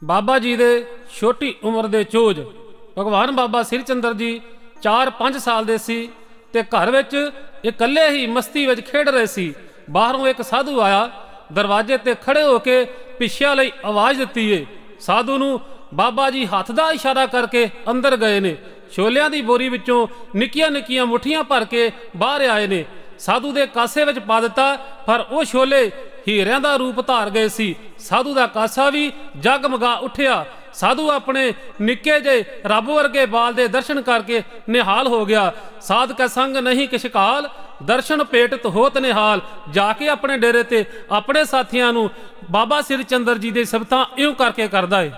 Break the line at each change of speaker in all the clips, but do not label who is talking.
ਬਾਬਾ ਜੀ ਦੇ ਛੋਟੀ ਉਮਰ ਦੇ ਚੋਜ ਭਗਵਾਨ ਬਾਬਾ ਸ੍ਰੀ ਚੰਦਰ ਜੀ 4-5 ਸਾਲ ਦੇ ਸੀ ਤੇ ਘਰ ਵਿੱਚ ਇਕੱਲੇ ਹੀ ਮਸਤੀ ਵਿੱਚ ਖੇਡ ਰਹੇ ਸੀ। ਬਾਹਰੋਂ ਇੱਕ ਸਾਧੂ ਆਇਆ, ਦਰਵਾਜ਼ੇ ਤੇ ਖੜੇ ਹੋ ਕੇ ਪਿੱਛਿਆਂ ਲਈ ਆਵਾਜ਼ ਦਿੱਤੀ ਏ। ਸਾਧੂ ਨੂੰ ਬਾਬਾ ਜੀ ਹੱਥ ਦਾ ਇਸ਼ਾਰਾ ਕਰਕੇ ਅੰਦਰ ਗਏ ਨੇ। ਛੋਲਿਆਂ ਦੀ ਬੋਰੀ ਵਿੱਚੋਂ ਨਿੱਕੀਆਂ ਨਿੱਕੀਆਂ ਮੁੱਠੀਆਂ ਭਰ ਕੇ ਬਾਹਰ ਆਏ ਨੇ। ਸਾਧੂ ਦੇ ਕਾਸੇ ਵਿੱਚ ਪਾ ਦਿੱਤਾ, ਪਰ ਉਹ ਛੋਲੇ ਹੀਰਿਆਂ ਦਾ ਰੂਪ ਧਾਰ ਗਏ ਸੀ। ਸਾਧੂ ਦਾ ਕਾਸਾ ਵੀ ਜਗਮਗਾ ਉੱਠਿਆ। ਸਾਧੂ ਆਪਣੇ ਨਿੱਕੇ ਜਿਹੇ ਰੱਬ ਵਰਗੇ ਬਾਲ ਦੇ ਦਰਸ਼ਨ ਕਰਕੇ ਨਿਹਾਲ ਹੋ ਗਿਆ। ਸਾਧ ਕੈ ਸੰਗ ਨਹੀਂ ਕਿਛ ਕਾਲ, ਦਰਸ਼ਨ ਭੇਟਤ ਹੋਤ ਨਿਹਾਲ। ਜਾ ਕੇ ਆਪਣੇ ਡੇਰੇ ਤੇ ਆਪਣੇ ਸਾਥੀਆਂ ਨੂੰ ਬਾਬਾ ਸ੍ਰੀ ਚੰਦਰ ਜੀ ਦੇ ਸਿਫਤਾਂ ਇਉਂ ਕਰਕੇ ਕਰਦਾ ਏ।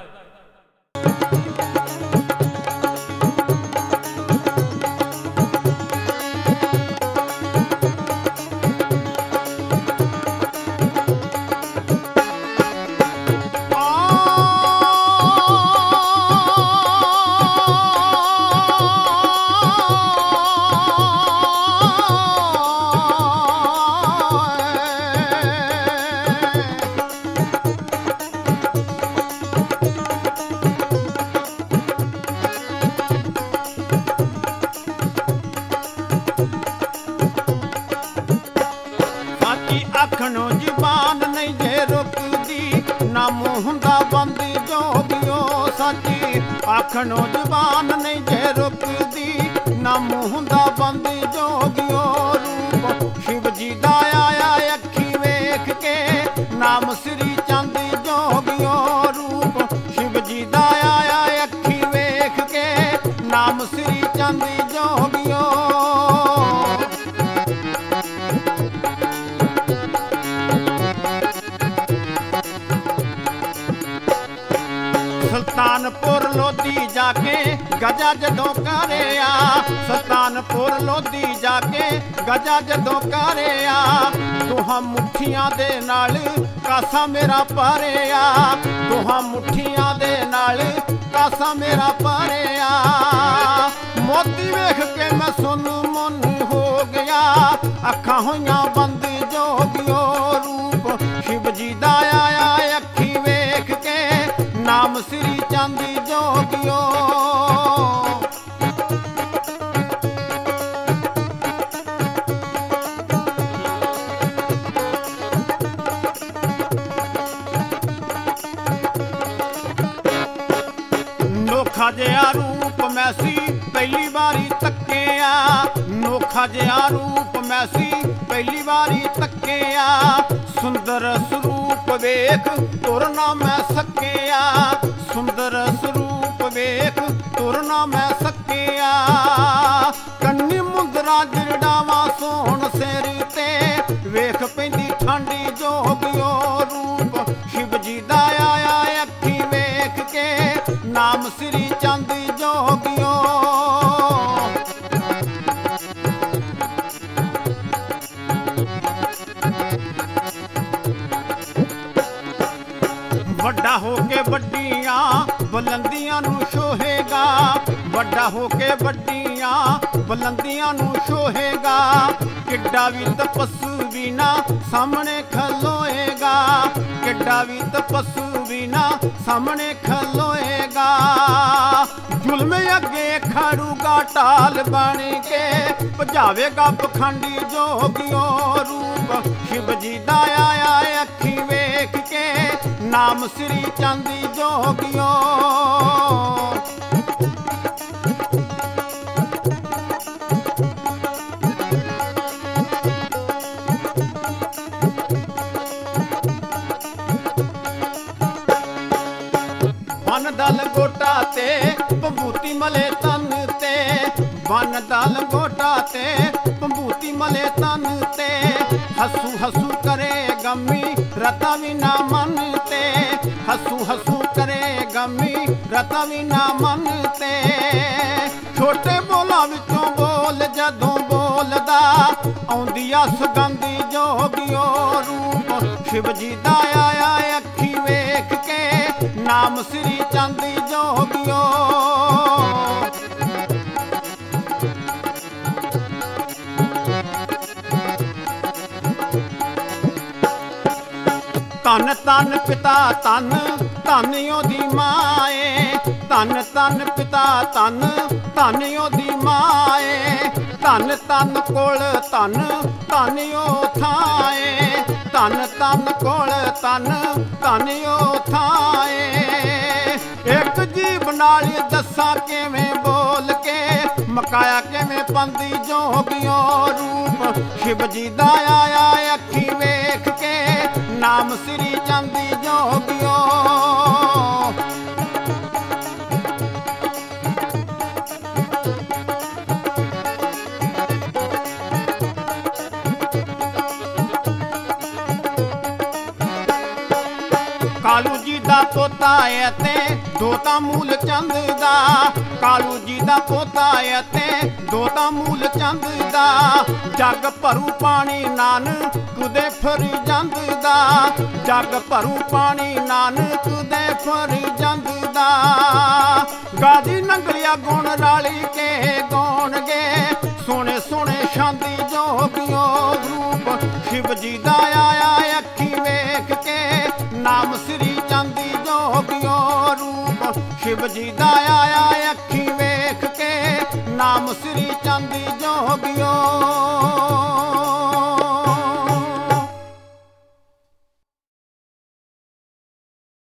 ਆਖਣੋ ਜ਼ਬਾਨ ਨਹੀਂ ਜੇ ਰੁਕਦੀ, ਨਾ ਮੂੰਹ ਹੁੰਦਾ ਬੰਦ ਜੋਗਿਓ ਸਾਚੀ। ਆਖਣੋ ਜ਼ਬਾਨ ਨਹੀਂ ਜੇ ਰੁਕਦੀ, ਨਾ ਮੂੰਹ ਹੁੰਦਾ ਬੰਦ ਜੋਗਿਓ। ਰੂਪ ਸ਼ਿਵ ਜੀ ਦਾ ਆਇਆ ਅੱਖੀ ਵੇਖ ਕੇ, ਨਾਮ ਸ੍ਰੀ ਚੰਦ ਜੋਗਿਓ। ਰੂਪ ਸ਼ਿਵ ਜੀ ਦਾ ਆਇਆ ਅੱਖੀ ਵੇਖ ਕੇ, ਨਾਮ ਸ੍ਰੀ ਚੰਦ ਜੋਗਿਓ। ਸੁਲਤਾਨਪੁਰ ਲੋਧੀ ਜਾ ਕੇ ਗਜਾ ਜਦੋਂ ਕਰਿਆ, ਸੁਲਤਾਨਪੁਰ ਲੋਧੀ ਜਾ ਕੇ ਗਜਾ ਜਦੋਂ ਕਰਿਆ। ਦੋਹਾਂ ਮੁੱਠੀਆਂ ਦੇ ਨਾਲ ਕਾਸਾ ਮੇਰਾ ਭਰਿਆ, ਦੋਹਾਂ ਮੁੱਠੀਆਂ ਦੇ ਨਾਲ ਕਾਸਾ ਮੇਰਾ ਭਰਿਆ। ਮੋਤੀ ਵੇਖ ਕੇ ਮੈਂ ਸੁਨ ਮਨ ਹੋ ਗਿਆ, ਅੱਖਾਂ ਹੋਈਆਂ ਬੰਦ ਜੋਗਿਓ। ਰੂਪ ਸ਼ਿਵ ਜੀ ਦਾ ਆਇਆ ਅੱਖੀ ਵੇਖ ਕੇ, ਨਾਮ ਸ੍ਰੀ ਚੰਦ ਜੋਗਿਓ। ਨੋਖਾ ਜਿਹਾ ਰੂਪ ਮੈਂ ਸੀ ਪਹਿਲੀ ਵਾਰੀ ਤੱਕਿਆ, ਨੋਖਾ ਜਿਹਾ ਰੂਪ ਮੈਂ ਸੀ ਪਹਿਲੀ ਵਾਰੀ ਤੱਕਿਆ। ਸੁੰਦਰ ਸਰੂਪ ਵੇਖ ਤੁਰ ਨਾ ਮੈਂ ਸਕਿਆ, ਸੁੰਦਰ ਸਰੂਪ ਵੇਖ ਤੁਰ ਨਾ ਮੈਂ ਸਕਿਆ। ਕੰਨੀ ਮੁੰਦਰਾ ਜਿਰੜਾਵਾਂ ਸੋਹਣ ਸਿਰ ਤੇ, ਵੇਖ ਪੈਂਦੀ ਠੰਡੀ ਜੋਗਿਓ। ਰੂਪ ਸ਼ਿਵ ਜੀ ਦਾ ਆਇਆ ਅੱਖੀ ਵੇਖ ਕੇ, ਨਾਮ ਸ੍ਰੀ ਚੰਦ ਜੋਗਿਓ। ਵੱਡਾ ਹੋ ਕੇ ਵੱਡੀਆਂ ਬੁਲੰਦੀਆਂ ਨੂੰ ਛੋਹੇਗਾ, ਵੱਡਾ ਹੋ ਕੇ ਵੱਡੀਆਂ ਬੁਲੰਦੀਆਂ ਨੂੰ ਛੋਹੇਗਾ। ਕਿੱਡਾ ਵੀ ਤਪਸਵੀ ਨਾ ਸਾਹਮਣੇ ਖਲੋਏਗਾ, ਕਿੱਡਾ ਵੀ ਤਪਸਵੀ ਨਾ ਸਾਹਮਣੇ ਖਲੋਏਗਾ। ਜ਼ੁਲਮ ਅੱਗੇ ਖੜੂਗਾ ਢਾਲ ਬਣ ਕੇ, ਭਜਾਵੇਗਾ ਪਖੰਡੀ ਜੋਗਿਓ। ਰੂਪ ਸ਼ਿਵ ਜੀ ਦਾ ਆਇਆ ਅੱਖੀ ਵੇਖ ਕੇ, ਨਾਮ ਸ੍ਰੀ ਚੰਦ ਜੋਗਿਓ। ਬਨ ਦਲ ਗੋਟਾ ਤੇ ਭੰਬੂਤੀ ਮਲੇ ਤਨ ਤੇ, ਬਨ ਦਲ ਗੋਟਾ ਤੇ ਭੰਬੂਤੀ ਮਲੇ ਤਨ ਤੇ। ਹੱਸੂ ਹੱਸੂ ਕਰੇ ਗਮੀ ਰਤਾ ਵੀ ਨਾ ਮਨ ਤੇ, ਹੱਸੂ ਹੱਸੂ ਕਰੇ ਗਮੀ ਰਤਾ ਵੀ ਨਾ ਮਨ ਤੇ। ਛੋਟੇ ਬੋਲਾਂ ਵਿੱਚੋਂ ਬੋਲ ਜਦੋਂ ਬੋਲਦਾ, ਆਉਂਦੀ ਆ ਸੁਗੰਧੀ ਜੋਗਿਓ। ਰੂਪ ਸ਼ਿਵ ਜੀ ਦਾ ਆਇਆ ਅੱਖੀ ਵੇਖ ਕੇ, ਨਾਮ ਸ੍ਰੀ ਚੰਦ ਜੋਗਿਓ। ਧੰਨ ਧੰਨ ਪਿਤਾ ਧੰਨ ਧੰਨ ਉਹਦੀ ਮਾਂ ਏ। ਧੰਨ ਧੰਨ ਪਿਤਾ ਧੰਨ ਧੰਨ ਉਹਦੀ ਮਾਂ ਏ। ਧੰਨ ਧੰਨ ਕੋਲ ਧੰਨ ਧੰਨ ਉਹ ਥਾਂ ਏ। ਧੰਨ ਧੰਨ ਕੋਲ ਧੰਨ ਧੰਨ ਉਹ ਥਾਂ ਏ। ਇੱਕ ਜੀਭ ਨਾਲ ਦੱਸਾਂ ਕਿਵੇਂ ਬੋਲ ਕੇ, ਮਕਾਇਆ ਕਿਵੇਂ ਪੰਦੀ ਜੋਗਿਓ ਰੂਪ। ਸ਼ਿਵ ਜੀ ਦਾ ਆਇਆ ਅੱਖੀ ਵੇਖ ਕੇ, ਨਾਮ ਸ੍ਰੀ ਚੰਦੀ ਜੋਗਿਓ। ਕਾਲੂ ਜੀ ਦਾ ਪੋਤਾ ਏ ਤੇ ਦੋਤਾ ਮੂਲ ਚੰਦ ਦਾ। ਕਾਲੂ ਜੀ ਦਾ ਪੋਤਾ ਏ ਤੇ ਦੋਤਾ ਮੂਲ ਚੰਦ ਦਾ। ਜੱਗ ਭਰੂ ਪਾਣੀ ਨਾਨਕ ਦੇ ਫਰੀ ਜੰਦ ਦਾ। ਜੱਗ ਭਰੂ ਪਾਣੀ ਨਾਨਕ ਦੇ ਫਰੀ ਜੰਦ ਦਾ। ਗਾਦੀ ਨੰਗਲਿਆ ਗੁਣ ਰਾਲੀ ਕੇ ਗਾਉਣਗੇ, ਸੋਹਣੇ ਸੋਹਣੇ ਸ਼ਾਂਦੀ ਜੋਗਿਓ ਰੂਪ। ਸ਼ਿਵ ਜੀ ਦਾ ਆਇਆ ਅੱਖੀ ਵੇਖ ਕੇ, ਨਾਮ ਸ੍ਰੀ ਚੰਦੀ ਜੋਗਿਓ ਰੂਪ। ਸ਼ਿਵ ਜੀ ਦਾ ਆਇਆ ਅੱਖੀ ਵੇਖ ਕੇ, ਨਾਮ ਸ੍ਰੀ ਚੰਦੀ